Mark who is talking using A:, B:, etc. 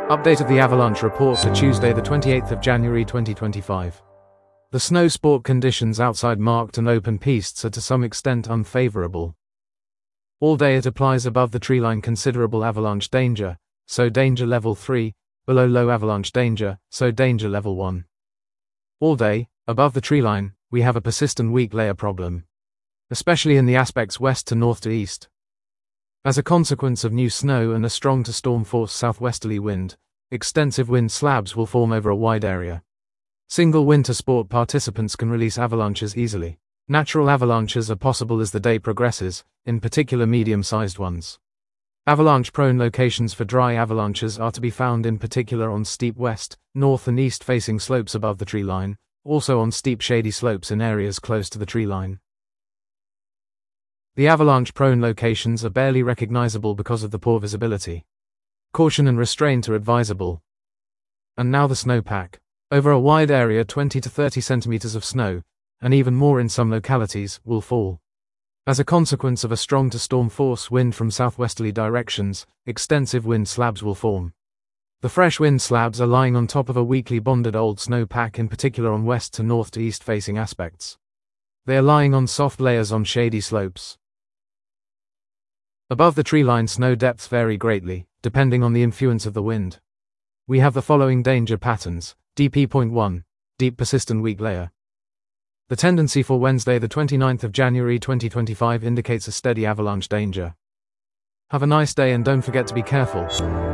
A: Update of the avalanche report for Tuesday the 28th of January 2025. The snow sport conditions outside marked and open pistes are to some extent unfavorable. All day it applies above the treeline considerable avalanche danger, so danger level 3, below low avalanche danger, so danger level 1. All day, above the treeline, we have a persistent weak layer problem, especially in the aspects west to north to east. As a consequence of new snow and a strong to storm force southwesterly wind, extensive wind slabs will form over a wide area. Single winter sport participants can release avalanches easily. Natural avalanches are possible as the day progresses, in particular medium-sized ones. Avalanche-prone locations for dry avalanches are to be found in particular on steep west, north and east-facing slopes above the tree line, also on steep shady slopes in areas close to the tree line. The avalanche-prone locations are barely recognizable because of the poor visibility. Caution and restraint are advisable. And now the snowpack. Over a wide area 20 to 30 centimeters of snow, and even more in some localities, will fall. As a consequence of a strong to storm force wind from southwesterly directions, extensive wind slabs will form. The fresh wind slabs are lying on top of a weakly bonded old snowpack, in particular on west to north to east facing aspects. They are lying on soft layers on shady slopes. Above the treeline snow depths vary greatly, depending on the influence of the wind. We have the following danger patterns. DP.1, deep persistent weak layer. The tendency for Wednesday the 29th of January 2025 indicates a steady avalanche danger. Have a nice day and don't forget to be careful.